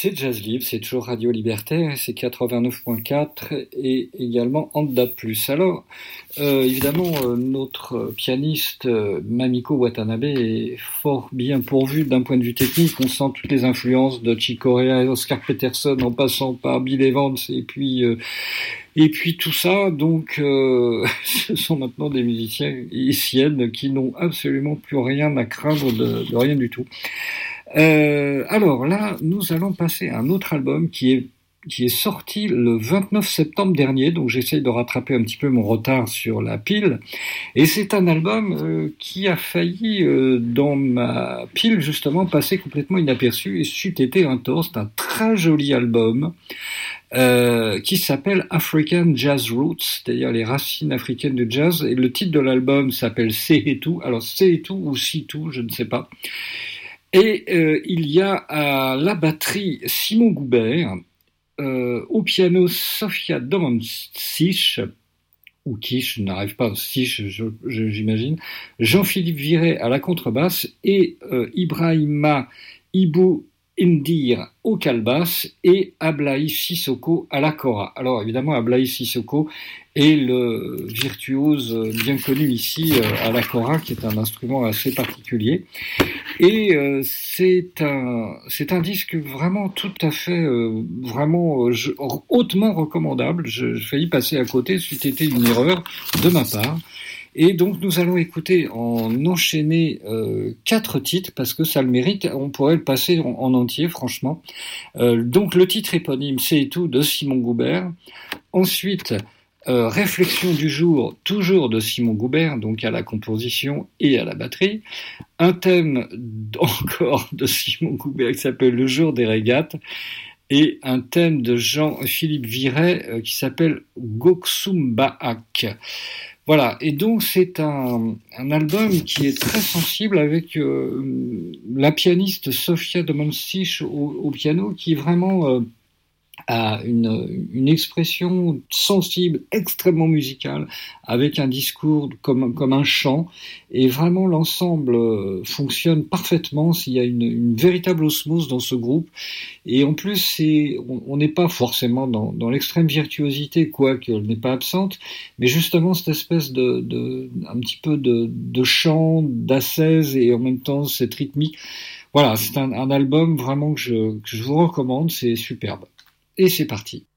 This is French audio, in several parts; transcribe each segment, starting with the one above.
C'est Jazz Libre, c'est toujours Radio Libertaire, c'est 89.4 et également en DAB+. Alors, évidemment, notre pianiste Mamiko Watanabe est fort bien pourvu d'un point de vue technique. On sent toutes les influences de Chick Corea et Oscar Peterson en passant par Bill Evans et puis tout ça. Donc, ce sont maintenant des musiciens haïtiennes qui n'ont absolument plus rien à craindre de rien du tout. Alors là, nous allons passer à un autre album qui est sorti le 29 septembre dernier, donc j'essaye de rattraper un petit peu mon retard sur la pile, et c'est un album qui a failli, dans ma pile justement, passer complètement inaperçu, et c'eût été un tort. C'est un très joli album qui s'appelle African Jazz Roots, c'est-à-dire les racines africaines du jazz, et le titre de l'album s'appelle Sehetu, alors Sehetu ou Situ, je ne sais pas. Et il y a à la batterie Simon Goubert, au piano Sofia Domancic, ou Kish, je n'arrive pas, Sich, j'imagine, Jean-Philippe Viret à la contrebasse et Ibrahima Ibou Indir au calbasse et Ablaï Sissoko à la kora. Alors évidemment, Ablaï Sissoko est le virtuose bien connu ici à la kora, qui est un instrument assez particulier. Et c'est un disque vraiment tout à fait vraiment hautement recommandable. Je faillis passer à côté, c'eût été une erreur de ma part. Et donc nous allons écouter en enchaîner 4 titres parce que ça le mérite. On pourrait le passer en entier, franchement. Donc le titre éponyme, C'est tout de Simon Goubert. Ensuite, Réflexion du jour, toujours de Simon Goubert, donc à la composition et à la batterie. Un thème encore de Simon Goubert qui s'appelle Le jour des régates. Et un thème de Jean-Philippe Viret qui s'appelle Goksumbaak. Voilà, et donc c'est un album qui est très sensible avec la pianiste Sofia Domancic au piano, qui vraiment a une expression sensible, extrêmement musicale, avec un discours comme un chant, et vraiment l'ensemble fonctionne parfaitement. Il y a une véritable osmose dans ce groupe, et en plus on n'est pas forcément dans l'extrême virtuosité, quoique elle n'est pas absente, mais justement cette espèce de un petit peu de chant, d'ascèse, et en même temps cette rythmique. Voilà, c'est un album vraiment que je vous recommande, c'est superbe. Et c'est parti.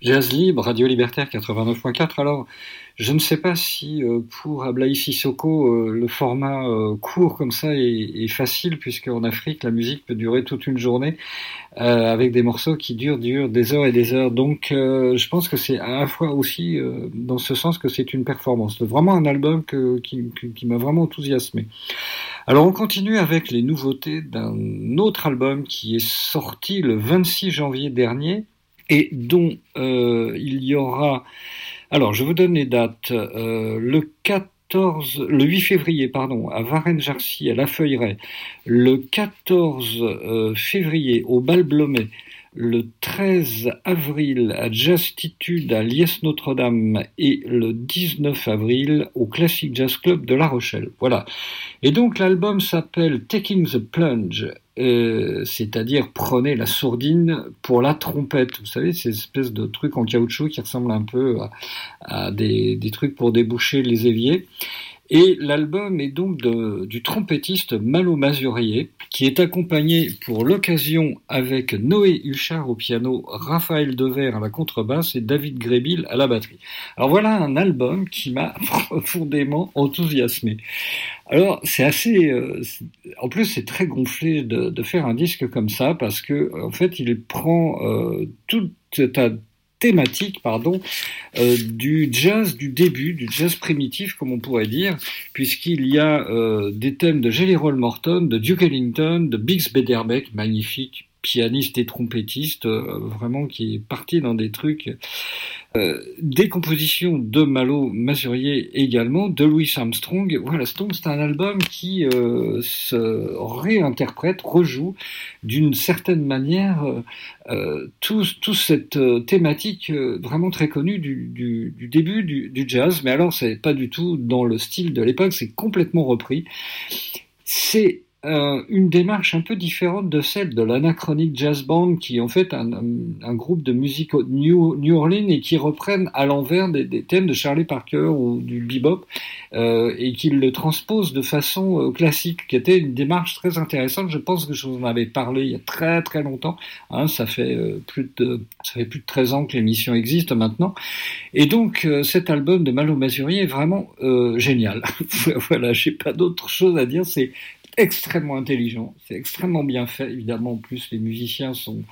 Jazz Libre, Radio Libertaire 89.4. Alors, je ne sais pas si pour Ablaye Sissoko, le format court comme ça est facile, puisqu'en Afrique, la musique peut durer toute une journée, avec des morceaux qui durent des heures et des heures. Donc, je pense que c'est à la fois aussi, dans ce sens, que c'est une performance. C'est vraiment un album qui m'a vraiment enthousiasmé. Alors, on continue avec les nouveautés d'un autre album qui est sorti le 26 janvier dernier, et dont il y aura... Alors, je vous donne les dates. Le 8 février, à Varennes-Jarcy, à La Feuilleraie. Le 14 février, au Bal-Blomet. Le 13 avril, à Jazztitude, à Liesse-Notre-Dame. Et le 19 avril, au Classic Jazz Club de La Rochelle. Voilà. Et donc, l'album s'appelle Taking the Plunge. C'est-à-dire prenez la sourdine pour la trompette. Vous savez, ces espèces de trucs en caoutchouc qui ressemblent un peu à des trucs pour déboucher les éviers. Et l'album est donc du trompettiste Malo Mazurier, qui est accompagné pour l'occasion avec Noé Huchard au piano, Raphaël Devers à la contrebasse et David Grébil à la batterie. Alors voilà un album qui m'a profondément enthousiasmé. Alors c'est assez... en plus c'est très gonflé de faire un disque comme ça, parce que en fait il prend toute ta thématique du jazz du début, du jazz primitif comme on pourrait dire, puisqu'il y a des thèmes de Jelly Roll Morton, de Duke Ellington, de Bix Beiderbecke, magnifique pianiste et trompettiste, vraiment qui est parti dans des trucs, des compositions de Malo Mazurier également, de Louis Armstrong. Voilà, donc c'est un album qui se réinterprète, rejoue d'une certaine manière toute cette thématique vraiment très connue du début du jazz, mais alors c'est pas du tout dans le style de l'époque, c'est complètement repris. C'est une démarche un peu différente de celle de l'Anachronic Jazz Band, qui est en fait un groupe de musique New Orleans et qui reprennent à l'envers des thèmes de Charlie Parker ou du bebop, et qui le transposent de façon classique, qui était une démarche très intéressante. Je pense que je vous en avais parlé il y a très très longtemps, ça fait plus de 13 ans que l'émission existe maintenant, et donc cet album de Malo Mazurier est vraiment génial. Voilà, j'ai pas d'autre chose à dire, c'est extrêmement intelligent, c'est extrêmement bien fait, évidemment. En plus les musiciens sont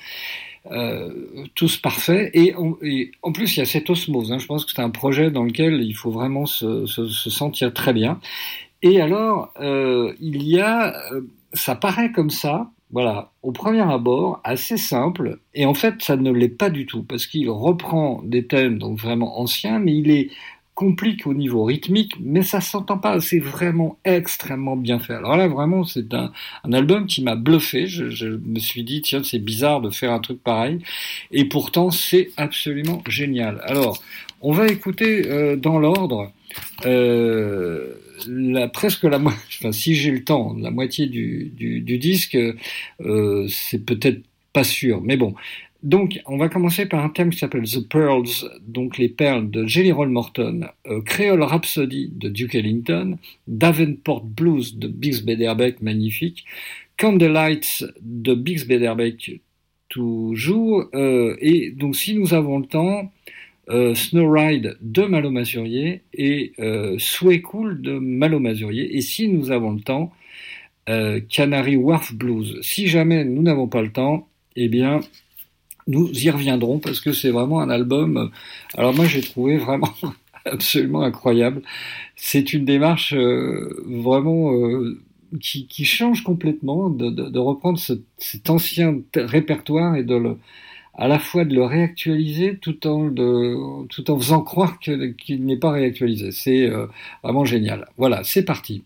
tous parfaits, et en plus il y a cette osmose, je pense que c'est un projet dans lequel il faut vraiment se sentir très bien. Et alors il y a ça paraît comme ça, voilà, au premier abord assez simple, et en fait ça ne l'est pas du tout, parce qu'il reprend des thèmes donc vraiment anciens, mais il est complique au niveau rythmique, mais ça s'entend pas, c'est vraiment extrêmement bien fait. Alors là, vraiment, c'est un album qui m'a bluffé, je me suis dit, tiens, c'est bizarre de faire un truc pareil, et pourtant, c'est absolument génial. Alors, on va écouter dans l'ordre, si j'ai le temps, la moitié du disque, c'est peut-être pas sûr, mais bon. Donc, on va commencer par un thème qui s'appelle The Pearls, donc les perles de Jelly Roll Morton, Creole Rhapsody de Duke Ellington, Davenport Blues de Bix Beiderbecke, magnifique, Candlelights de Bix Beiderbecke, toujours, et donc si nous avons le temps, Snow Ride de Malo Mazurier et Sway Cool de Malo Mazurier, et si nous avons le temps, Canary Wharf Blues. Si jamais nous n'avons pas le temps, eh bien nous y reviendrons, parce que c'est vraiment un album, alors moi j'ai trouvé vraiment absolument incroyable. C'est une démarche vraiment qui change complètement, de reprendre cet ancien répertoire et à la fois de le réactualiser tout en faisant croire qu'il n'est pas réactualisé. C'est vraiment génial. Voilà, c'est parti.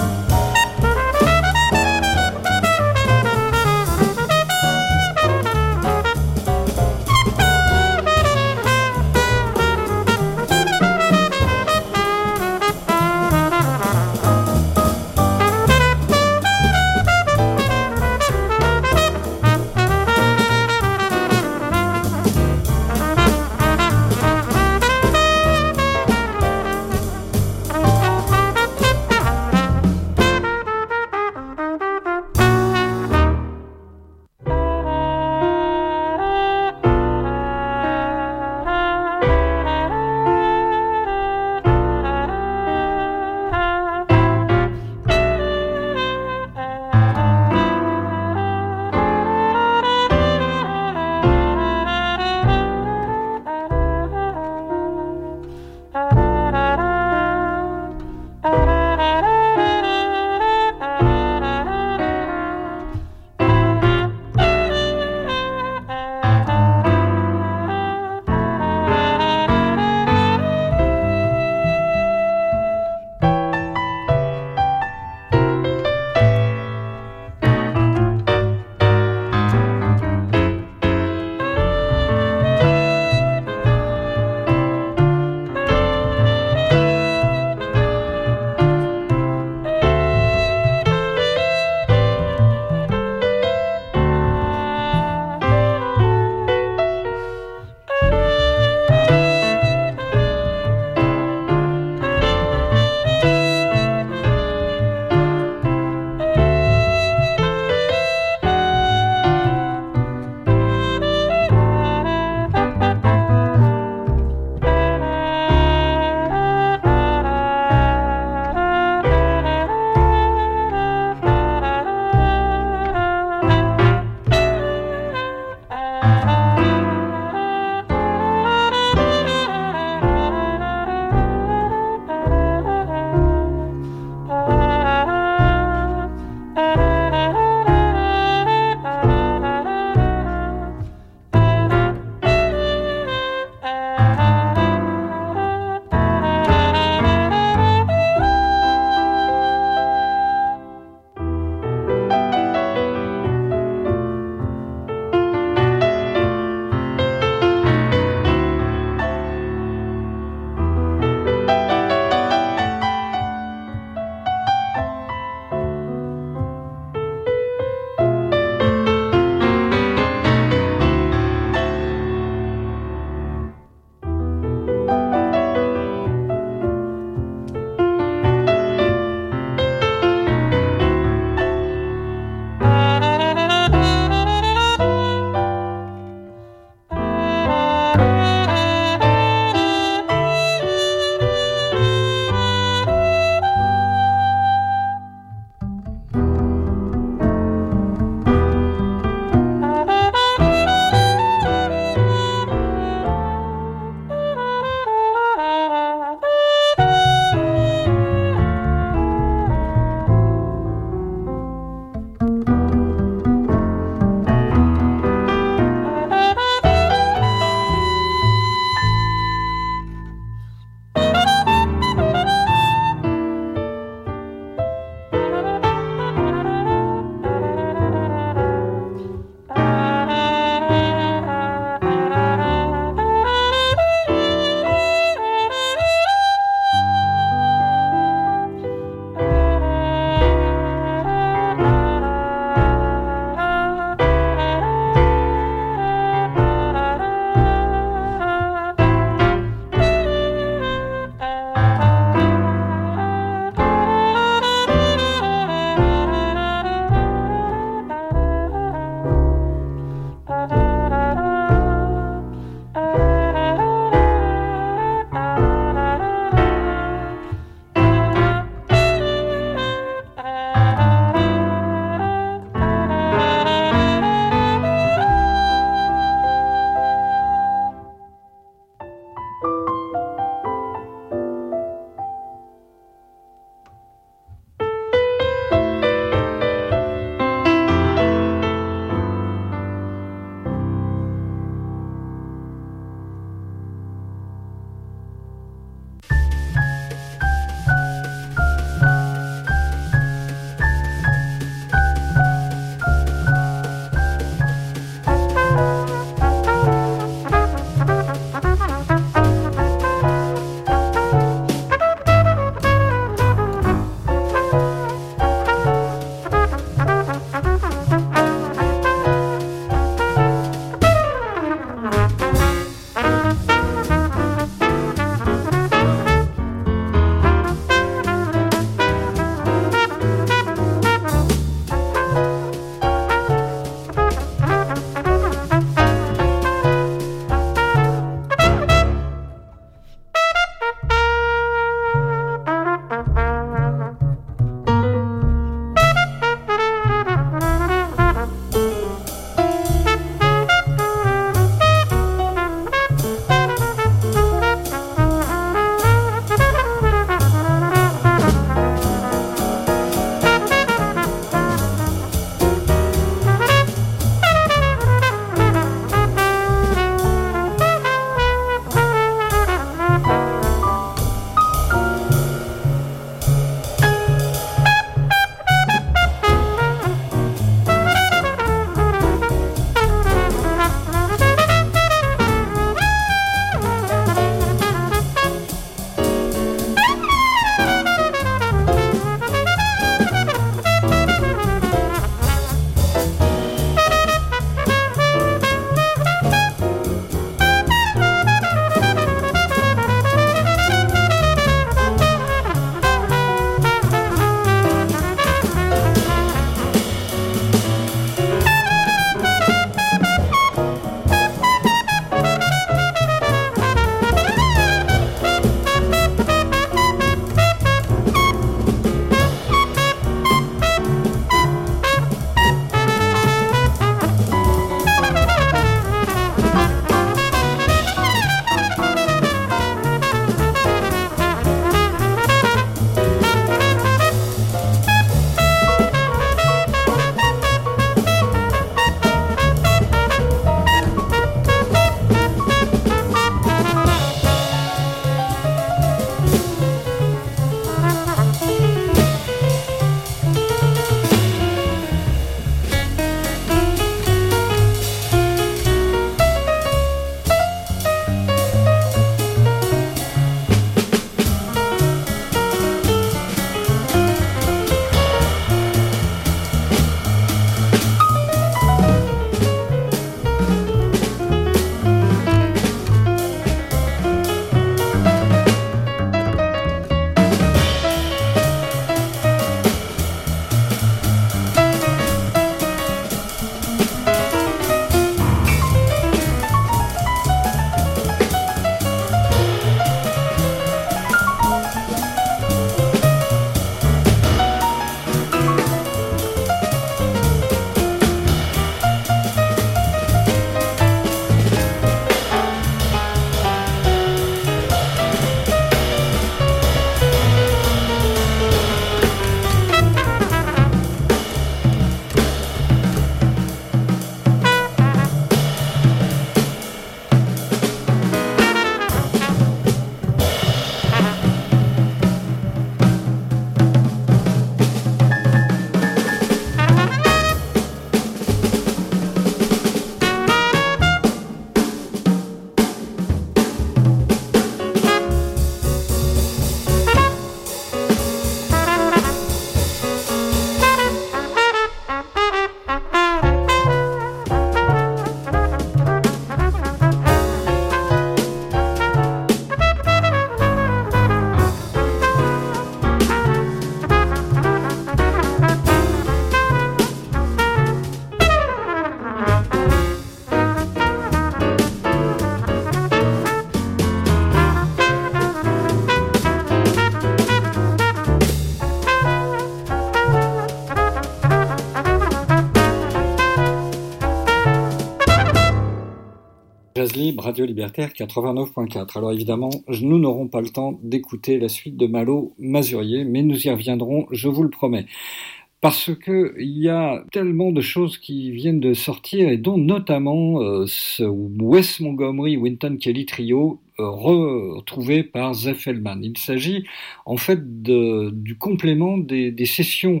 libre, Radio Libertaire 89.4. Alors évidemment, nous n'aurons pas le temps d'écouter la suite de Malo Mazurier, mais nous y reviendrons, je vous le promets. Parce que il y a tellement de choses qui viennent de sortir, et dont notamment ce Wes Montgomery Wynton Kelly trio retrouvé par Zef Hellman. Il s'agit en fait du complément des sessions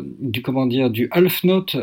du Half Note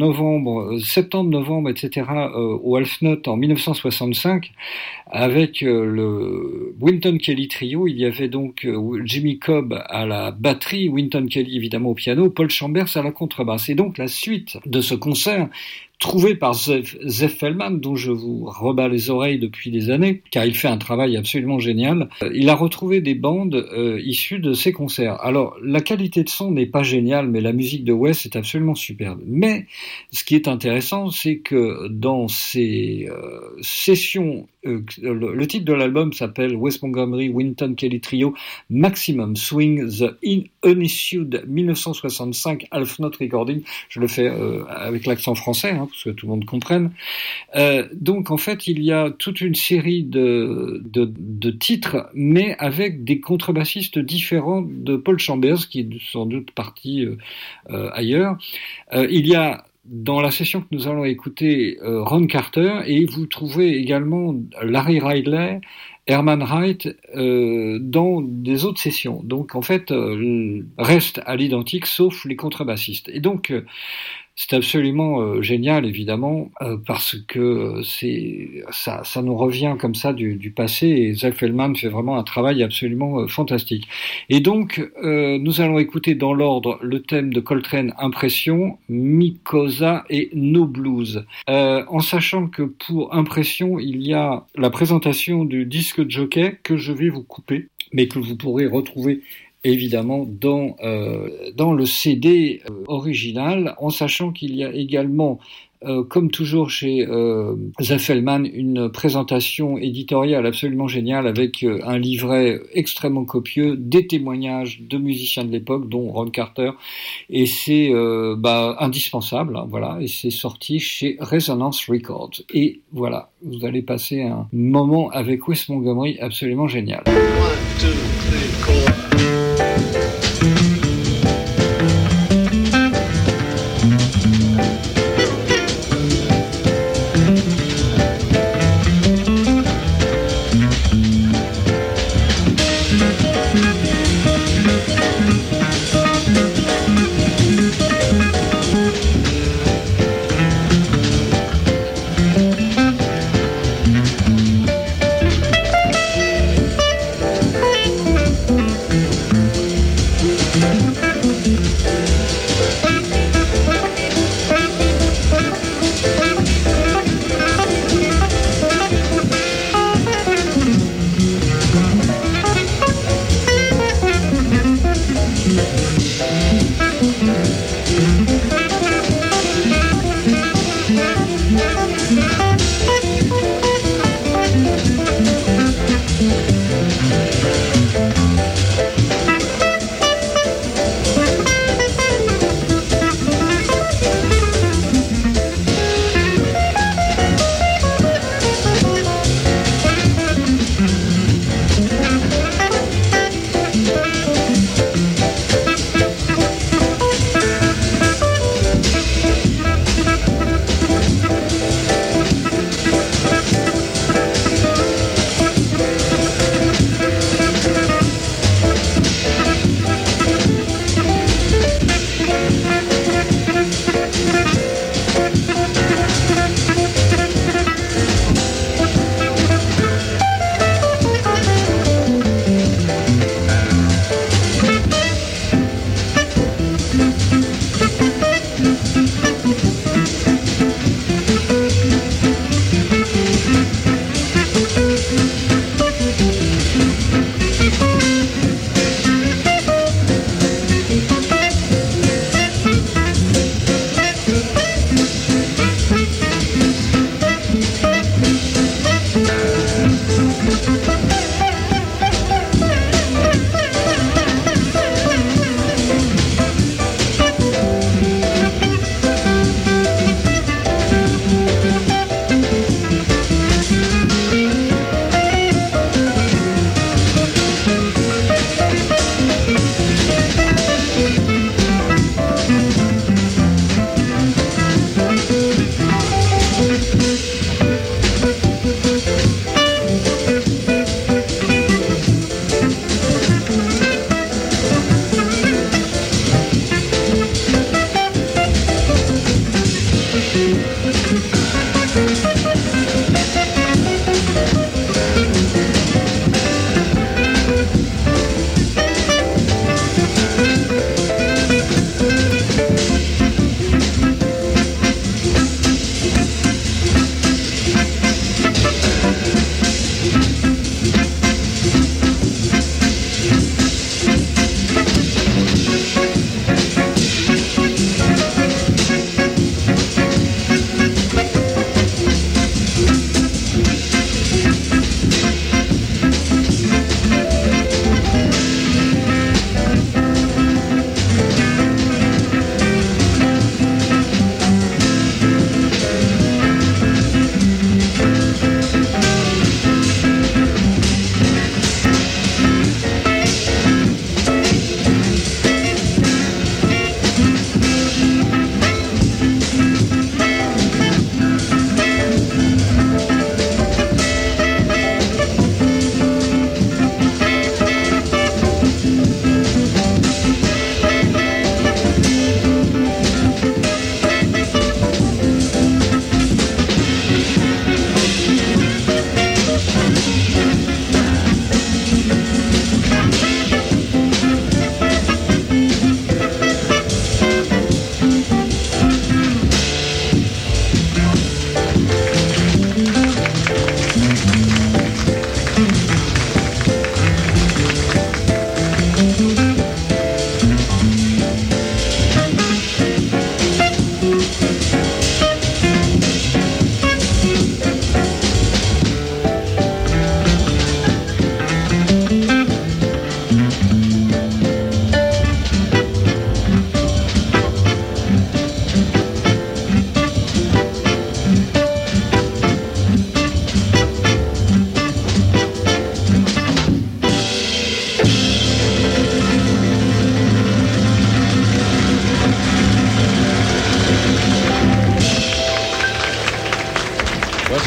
de septembre-novembre, etc. Au Half Note en 1965 avec le Wynton Kelly trio. Il y avait donc Jimmy Cobb à la batterie, Wynton Kelly évidemment au piano, Paul Chambers à la contrebasse. Et donc la suite de ce concert trouvé par Zef Hellman, dont je vous rebats les oreilles depuis des années, car il fait un travail absolument génial. Il a retrouvé des bandes issues de ces concerts. Alors, la qualité de son n'est pas géniale, mais la musique de Wes est absolument superbe. Mais, ce qui est intéressant, c'est que dans ces sessions, le titre de l'album s'appelle Wes Montgomery Wynton Kelly Trio Maximum Swing The Unissued 1965 Half Note Recording. Je le fais avec l'accent français, hein, pour que tout le monde comprenne. Donc en fait, il y a toute une série de titres, mais avec des contrebassistes différents de Paul Chambers, qui est sans doute parti ailleurs. Il y a dans la session que nous allons écouter Ron Carter, et vous trouvez également Larry Ridley, Herman Wright dans des autres sessions. Donc en fait, reste à l'identique sauf les contrebassistes. Et donc c'est absolument génial, évidemment, parce que ça nous revient comme ça du passé, et Zef Hellman fait vraiment un travail absolument fantastique. Et donc, nous allons écouter dans l'ordre le thème de Coltrane Impression, Mykosa et No Blues. En sachant que pour Impression, il y a la présentation du disque jockey que je vais vous couper, mais que vous pourrez retrouver évidemment dans le CD original, en sachant qu'il y a également, comme toujours chez Zef Hellman, une présentation éditoriale absolument géniale avec un livret extrêmement copieux, des témoignages de musiciens de l'époque, dont Ron Carter, et c'est indispensable, hein, voilà, et c'est sorti chez Resonance Records. Et voilà, vous allez passer un moment avec Wes Montgomery absolument génial. 1, 2, 3, 4.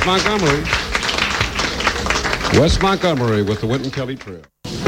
Montgomery. Wes Montgomery with the Wynton Kelly Trio.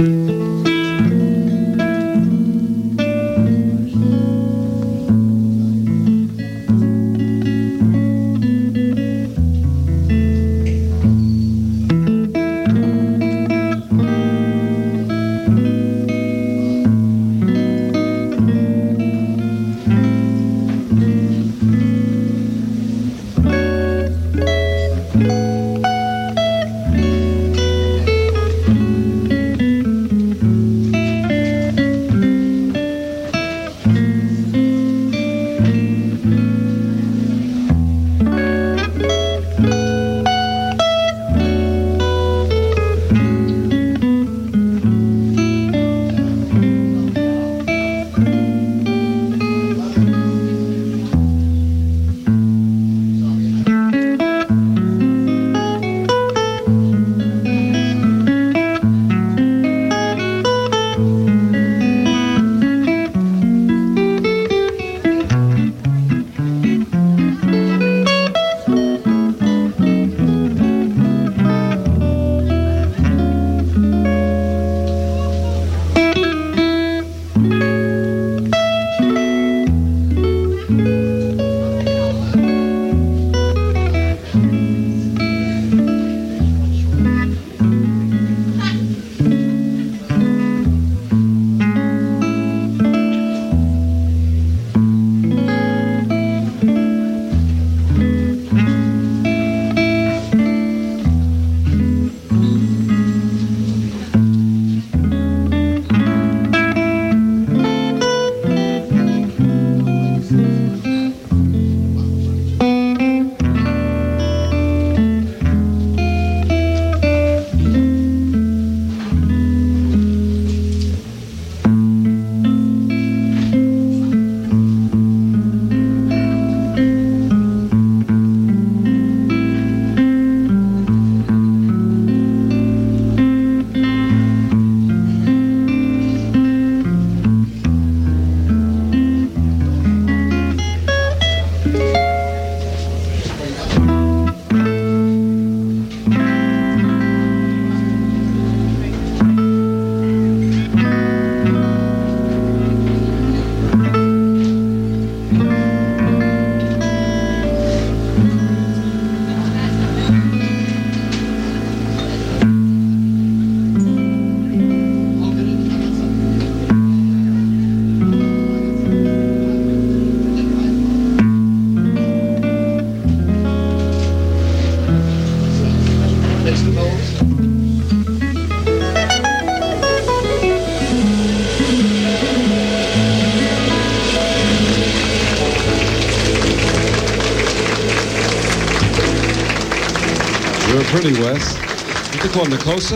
You're pretty, Wes. You could come closer.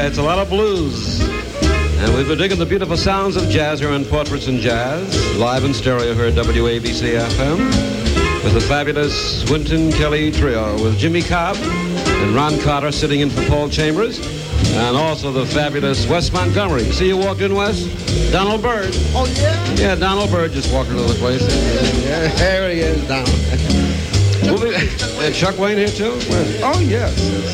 it's a lot of blues. And we've been digging the beautiful sounds of jazz here on Portraits in Jazz, live in stereo here at WABC FM, with the fabulous Wynton Kelly Trio, with Jimmy Cobb and Ron Carter sitting in for Paul Chambers, and also the fabulous Wes Montgomery. See you walked in, Wes? Donald Byrd. Oh, yeah? Yeah, Donald Byrd just walked into the place. Yeah, there he is, Donald. And Chuck Wayne here, too? Oh, yes.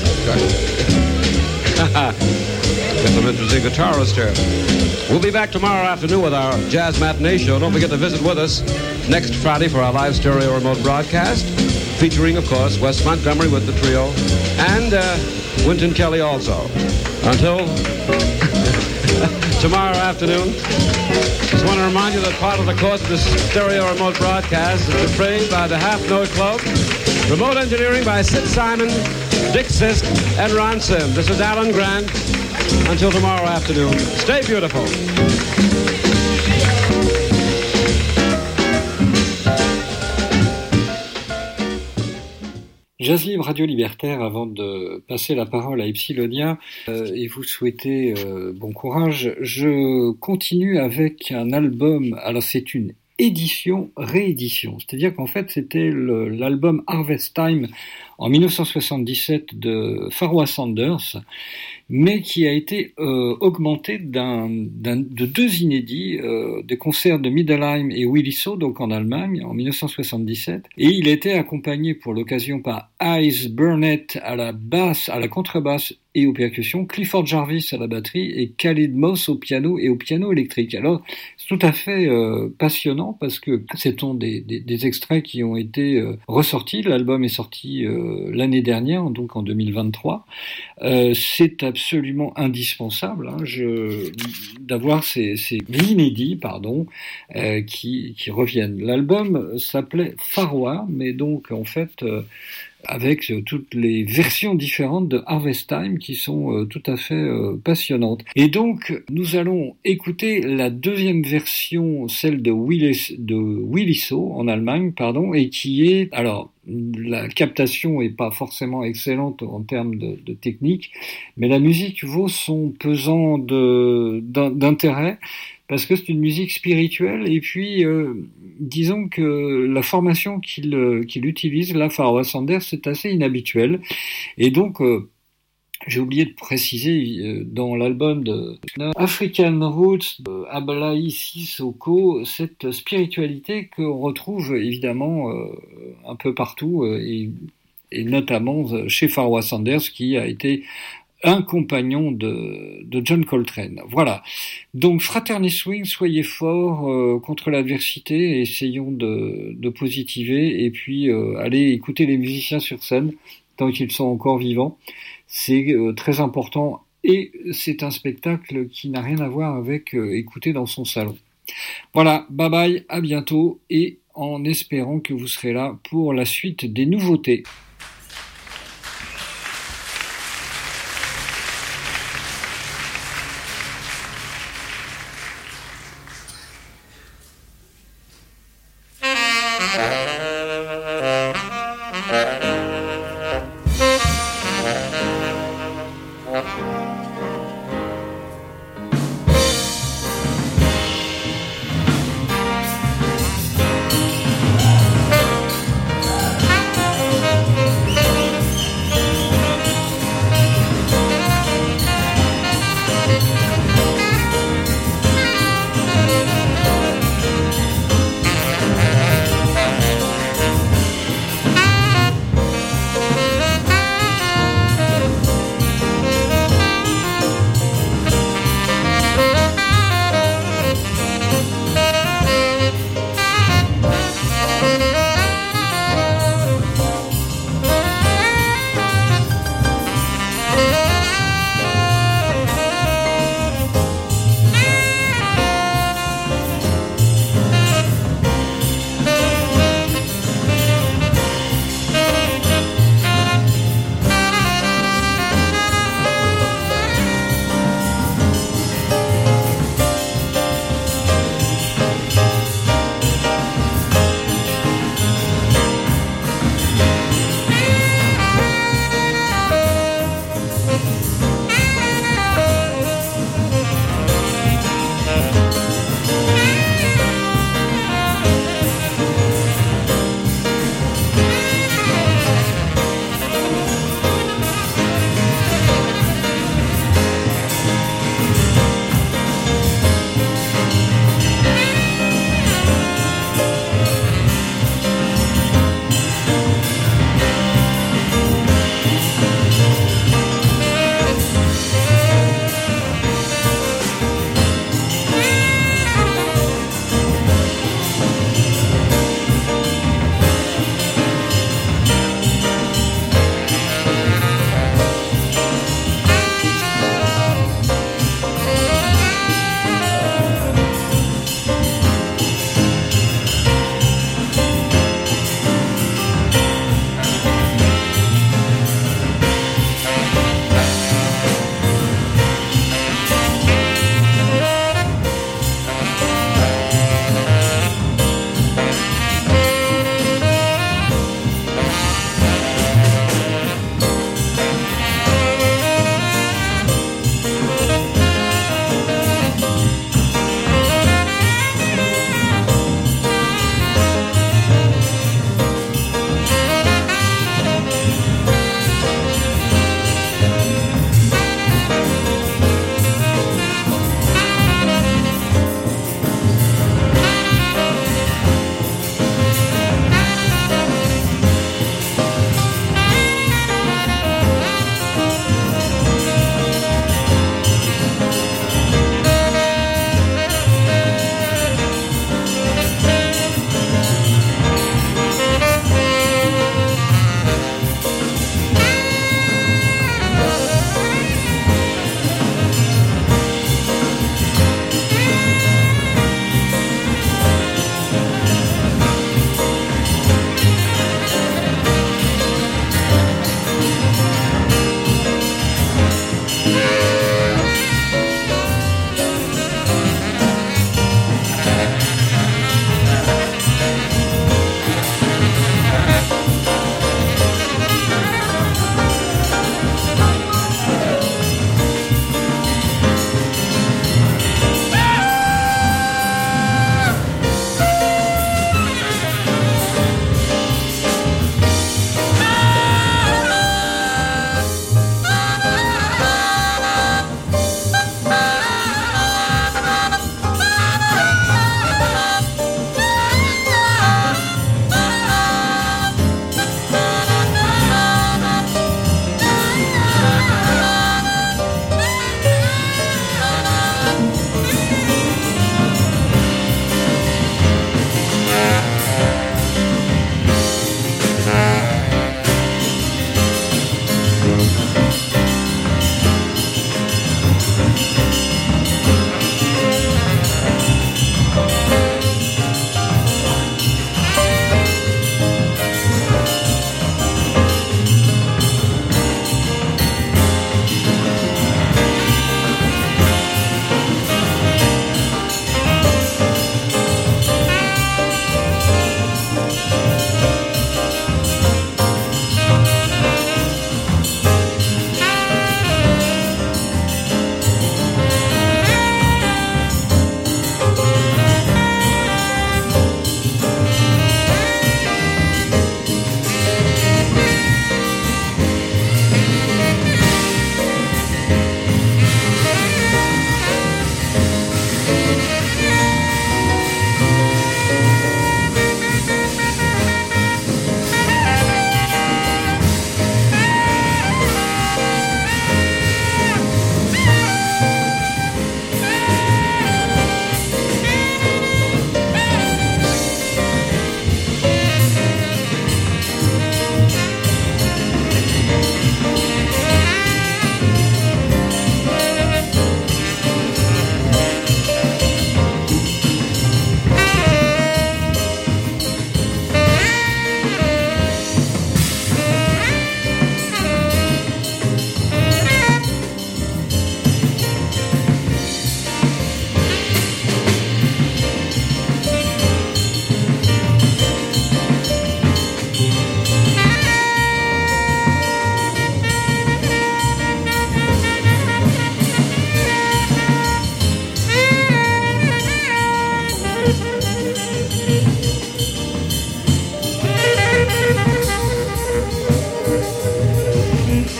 Got some interesting guitarist here. We'll be back tomorrow afternoon with our Jazz Matinee Show. Don't forget to visit with us next Friday for our live stereo remote broadcast, featuring, of course, Wes Montgomery with the trio, and Wynton Kelly also. Until tomorrow afternoon, just want to remind you that part of the cost of this stereo remote broadcast is defrayed by the Half Note Club, remote engineering by Sid Simon, Dick Sisk, and Ron Sim. This is Alan Grant. Until tomorrow afternoon, stay beautiful. Jazz Libre Radio Libertaire, avant de passer la parole à Epsilonia et vous souhaiter bon courage, je continue avec un album. Alors c'est une réédition, c'est-à-dire qu'en fait c'était l'album Harvest Time en 1977 de Pharoah Sanders, mais qui a été augmenté de deux inédits, des concerts de Middelheim et Willisau, donc en Allemagne, en 1977. Et il était accompagné pour l'occasion par Ice Burnett à la basse, à la contrebasse et aux percussions, Clifford Jarvis à la batterie et Khalid Moss au piano et au piano électrique. Alors, c'est tout à fait passionnant parce que ce sont des extraits qui ont été ressortis. L'album est sorti l'année dernière, donc en 2023. C'est absolument indispensable d'avoir ces inédits qui reviennent. L'album s'appelait Pharoah, mais donc en fait avec toutes les versions différentes de Harvest Time qui sont tout à fait passionnantes. Et donc, nous allons écouter la deuxième version, celle de Willisau en Allemagne, et qui est, alors, la captation est pas forcément excellente en termes de technique, mais la musique vaut son pesant d'intérêt, parce que c'est une musique spirituelle, et puis disons que la formation qu'il utilise, là, Pharoah Sanders, c'est assez inhabituel, et donc j'ai oublié de préciser dans l'album de African Roots de Ablaye Sissoko, cette spiritualité qu'on retrouve évidemment un peu partout, et notamment chez Pharoah Sanders, qui a été un compagnon de John Coltrane. Voilà. Donc, Fraternity Swing, soyez forts contre l'adversité, essayons de positiver, et puis allez écouter les musiciens sur scène tant qu'ils sont encore vivants. C'est très important, et c'est un spectacle qui n'a rien à voir avec écouter dans son salon. Voilà, bye bye, à bientôt, et en espérant que vous serez là pour la suite des nouveautés.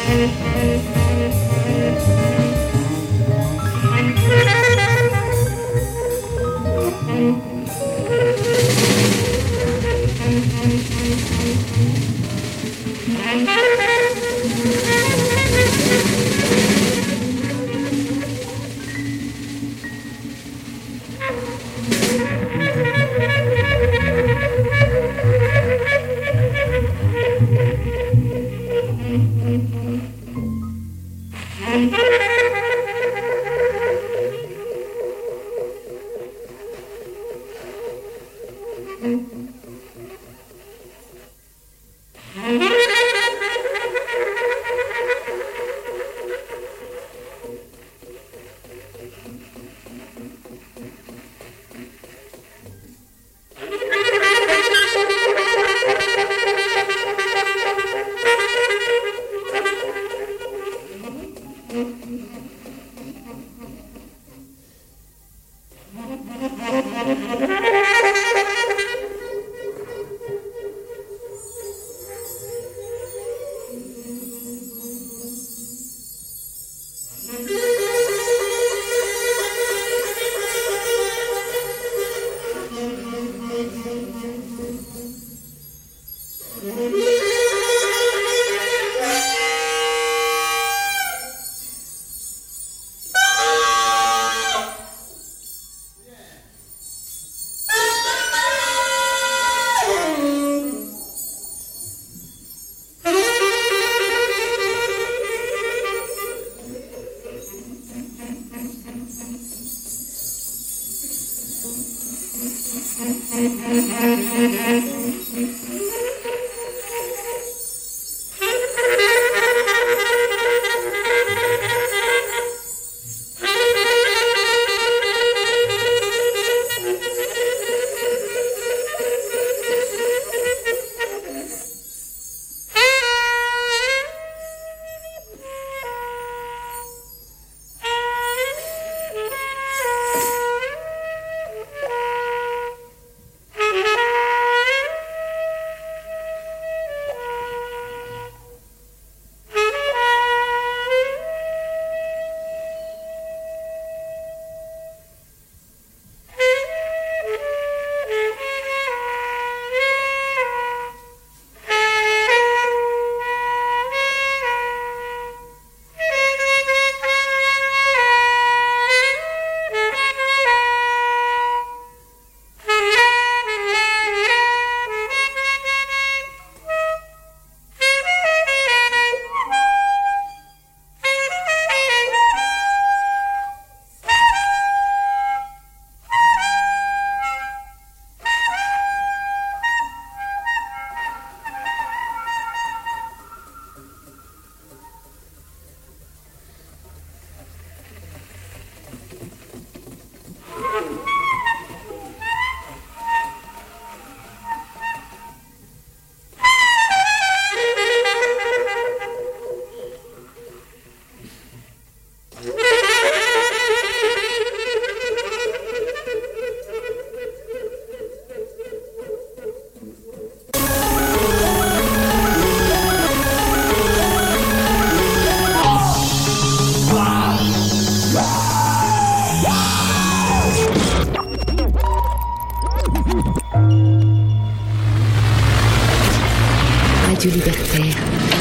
Radio Libertaire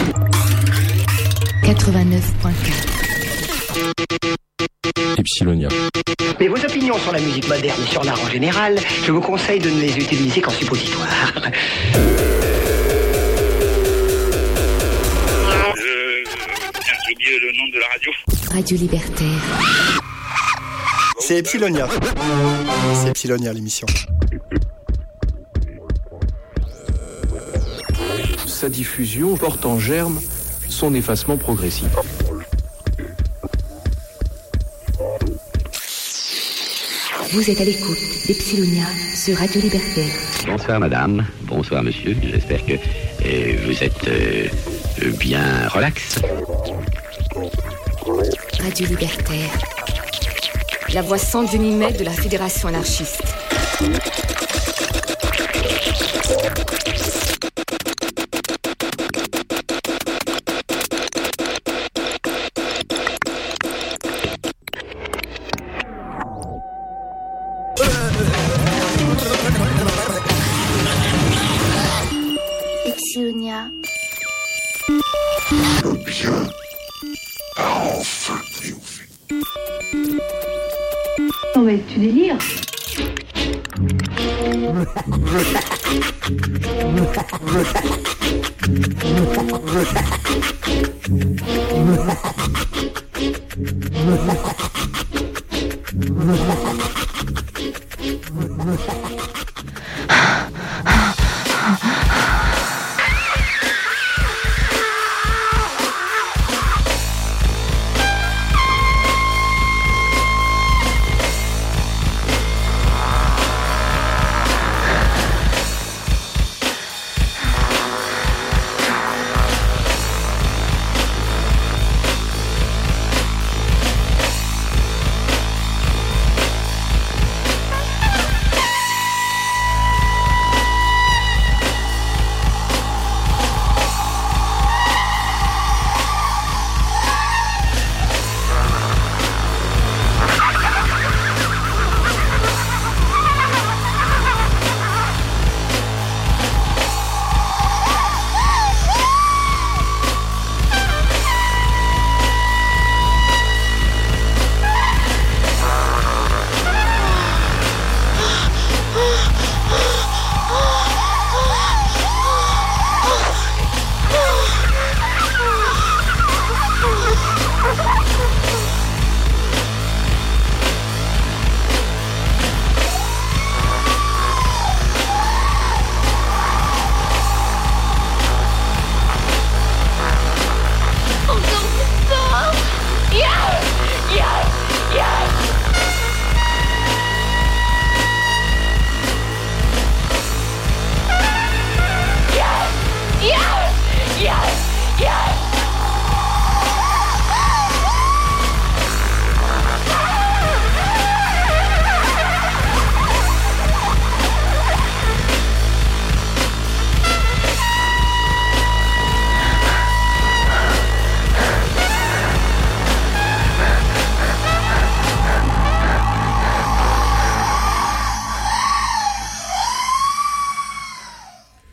89.4 Epsilonia. Mais vos opinions sur la musique moderne et sur l'art en général, je vous conseille de ne les utiliser qu'en suppositoire. J'ai oublié le nom de la radio. Radio Libertaire. C'est Epsilonia. C'est Epsilonia l'émission. Sa diffusion porte en germe son effacement progressif. Vous êtes à l'écoute d'Epsilonia sur Radio Libertaire. Bonsoir madame, bonsoir monsieur, j'espère que vous êtes bien relax. Radio Libertaire. La voix sans Dieu ni maître de la Fédération anarchiste. Non mais tu délires.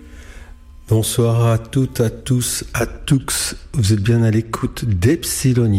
Bonsoir à toutes, à tous, à tous. Vous êtes bien à l'écoute d'Epsilonia.